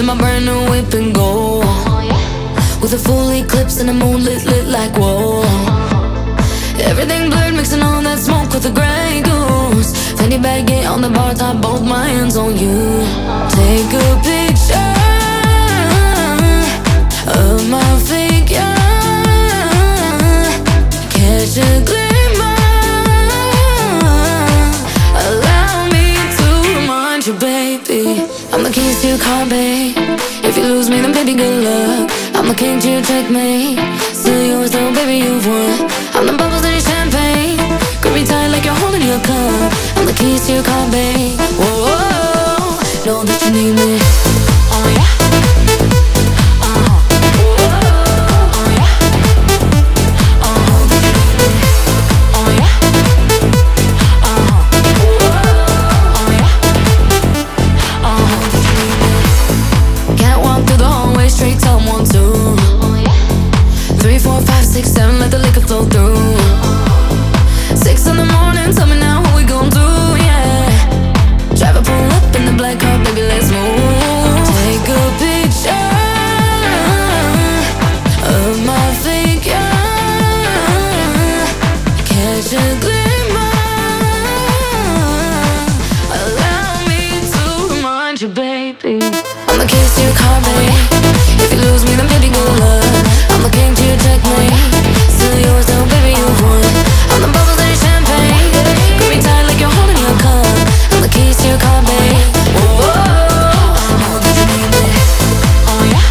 in my brand new whip and gold, with a full eclipse and a moon lit like whoa. Everything blurred, mixing all that smoke with the Grey Goose. Fendi baguette on the bar top, both my hands on you. Take a picture of my figure, catch a glimmer, allow me to remind you, baby, I'm the keys to your car, babe. If you lose me, then baby, good luck. I'm the king to your checkmate. Still yours though, baby, you've won. I'm the bubbles in your champagne. Grip me tight like you're holding your cup. I'm the keys to your car, babe. Whoa, whoa, know that you need me. Oh yeah. Straight tell 1, 2, 3, 4, 5, 6, 7, let the liquor flow through. 6 in the morning, tell me now what we gon' do, yeah. Driver pull up in the black car, baby, let's move. Take a picture of my figure, catch a glimmer, allow me to remind you, baby, I'm the keys to your car, babe. If you lose me, then baby, good luck. I'm the king to your checkmate. Still yours though, baby, you've won. I'm the bubbles in your champagne. Grip me tight like you're holding your cup. I'm the keys to your car, babe. Whoa, whoa, I know that you need me. Oh yeah.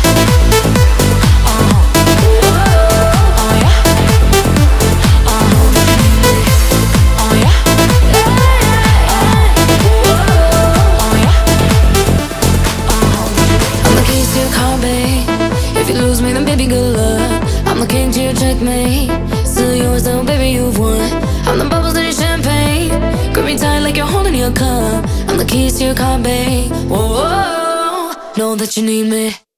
Oh yeah. I know that you need me. Oh yeah. Oh yeah. I'm the keys to your car, babe. If you lose me, then baby, good luck. I'm the king to your checkmate. Still yours though, baby, you've won. I'm the bubbles in your champagne. Grip me tight like you're holding your cup. I'm the keys to your car, babe. Whoa, whoa, know that you need me.